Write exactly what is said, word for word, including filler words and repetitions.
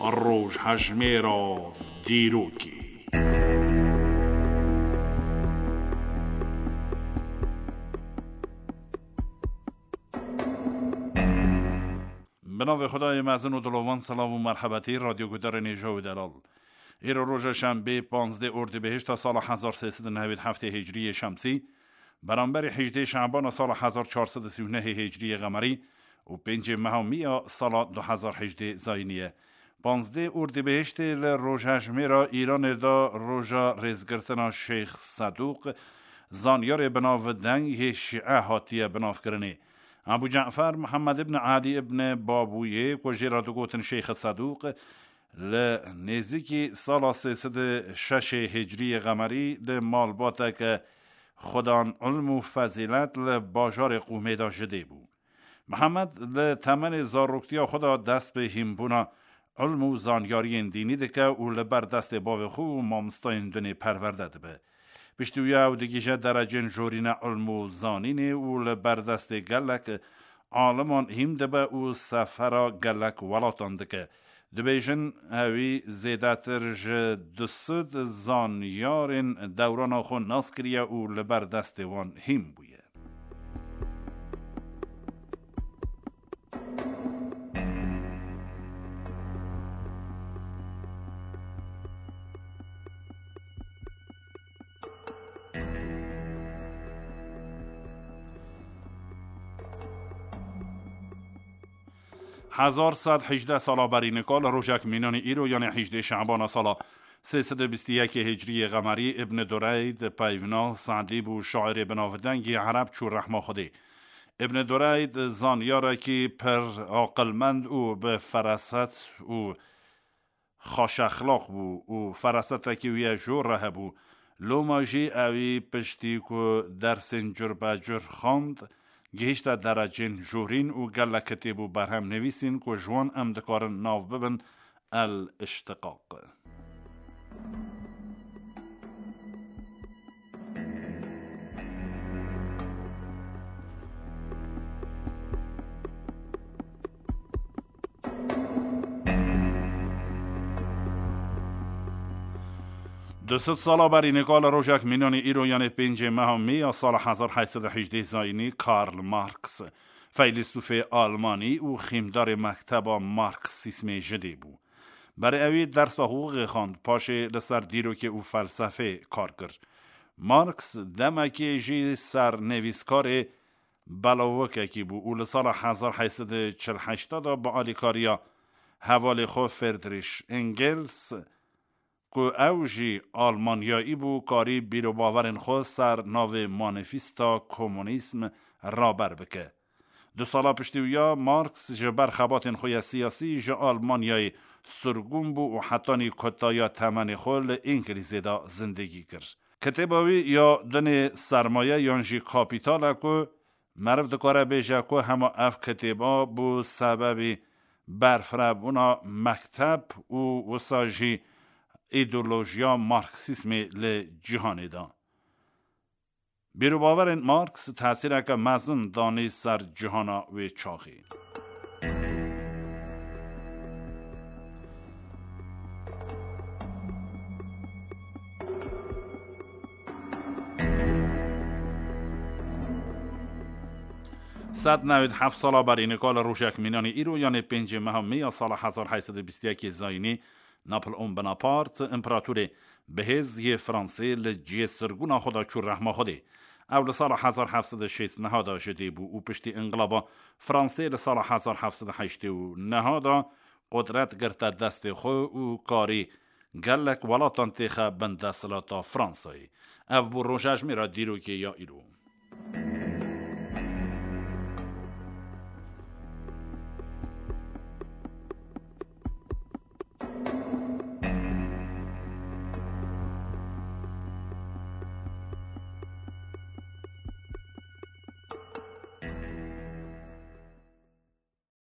روژ هجمه را دیروکی. به نام خدای مزن و دلوان، سلام و مرحبتی. رادیو گودر نیجا و دلال. ایرو روز شنبه پانزده اردیبهشت تا سال هزار و سیصد و نود و هفت هجری شمسی برابر هجده شعبان سال هزار و چهارصد و سی و نه هجری قمری و پنج ماه سال دو هزار و هجده زاینیه. پانزده اردیبهشت روز هجمه را ایران دا روژا رزگرتنا شیخ صدوق زانیار بناو دنگ شیعه هاتیه بناف کرنه. ابو جعفر محمد ابن علی ابن بابویه که جرادو گوتن شیخ صدوق لنزدیکی سال سیصد و شش هجری قمری لمالباته که خدان علم و فضیلت لباجار قومه دا جده بود. محمد لتمن زاروکتیا خدا دست به همبونا علم و زانیاری دینی ده که او لبر دست باو خو و مامستاین دونه پرورده ده به. پشتویه او دیگه درجه جورین علم و زانینه او لبر دست گلک عالمان هم ده به او سفر گلک ولاتان ده که دبیجن اوی زیداتر ج دست زانیارن دوران آخو ناس کریه او لبر دست وان هم بویه. هزار صد هجده سالا برینکال روژک مینان ایرو یعنی هجده شعبان سالا سیصد و بیست و یک هجری قمری ابن درید پیونا سعدیب و شاعر بناودنگی عرب چو رحمه خوده. ابن درید زانیاره که پر عقلمند و به فراست و خوش اخلاق بو و فراست که ویه جوره بو لوماجی اوی پشتی که درس جربه جر خاند گهشت درجه جورین و گله کتیب و برهم نویسین که جوان ام دکارن ناو ببن الاشتقاق. دوست سالا بر اینکال روژک مینان ایرو یعنی پنج ماه می سال هزار و هشتصد و هجده زاینی کارل مارکس فیلسوف آلمانی و خیمدار مکتب مارکسیسم جدی بود. برای اوی درس حقوق خواند پاشه لسر دیرو که او فلسفه کار کرد. مارکس دمکی جی سر نویسکار بلاوکه کی بود او لسال هزار و هشتصد و چهل و هشت با آلیکاریا حوال خو فردریش انگلس که اوجی آلمانیایی بو کاری بیرو باورن خود سر ناو مانیفیستا کمونیسم را بر بکه. دو سالا پشتیویا مارکس جبر خباتن خوی سیاسی جا آلمانیایی سرگون بو و حتانی کتایا تمن خول انگلیزی دا زندگی کرد. کتباوی یا دن سرمایه یانجی کاپیتال که مرف دکاره بیجه که همه اف کتبا بو سبب برفرابونا مکتب و وساجی ایدولوژیا مارکسیسم ل جهانی دا. بیرو باورن مارکس تاثیر که مزن دانی سر جهانا و چاخی. صد نوید هفت سالا بر اینکال روژک مینانی ایرو یعنی پنج ماه می سال هزار و هشتصد و بیست و یک زاینی ناپلئون بناپارت امپراتور بهزی فرانسه لجی سرگونا خدا چور رحمه خوده. اول سال هزار و هفتصد و شصت نهادا جده بو او پشتی انقلابا فرانسه لسال هزار و هفتصد و هشت و نهادا قدرت گرتا دست خو و کاری گلک ولاتان تیخه بند سلاتا فرانسایی. او بو روژاج میرا دیرو که یا ایرو.